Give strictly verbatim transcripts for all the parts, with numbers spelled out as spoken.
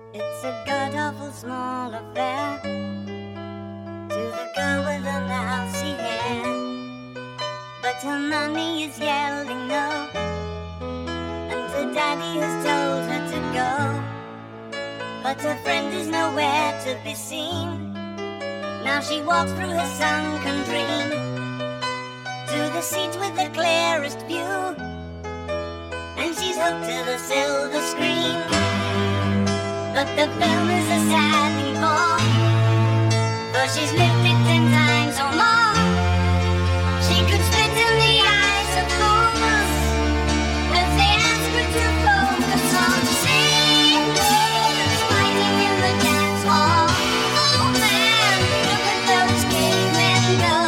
It's a god-awful small affair to the girl with the lousy hair, but her mommy is yelling no, and her daddy has told her to go, but her friend is nowhere to be seen. Now she walks through her sunken dream to the seat with the clearest view, and she's hooked to the silver screen. But the film is a sad thing for, for she's lived it ten times or more. She could spit in the eyes of fools if they ask her to focus on sailors fighting in the dance hall. Oh man, look at those cavemen go.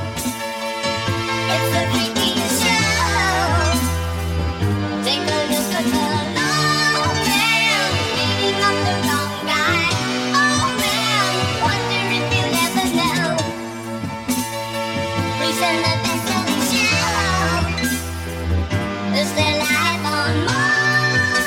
It's the freakiest show. Take a look at her. Not the wrong guy. Oh man, wonder if you'll ever know. We send the best-selling show. Is there life on Mars?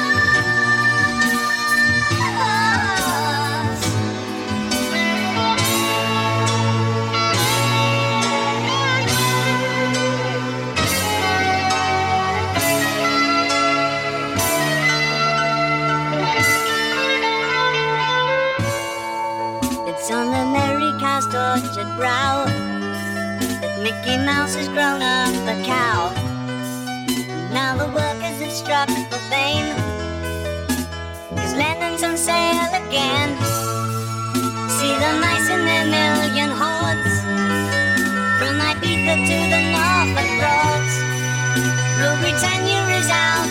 It's on America's tortured brow that Mickey Mouse has grown up a cow. Now the workers have struck for fame, 'cause Lennon's on sale again. See the mice in their million hordes, from Ibiza to the Norfolk Broads. Rule Britannia is out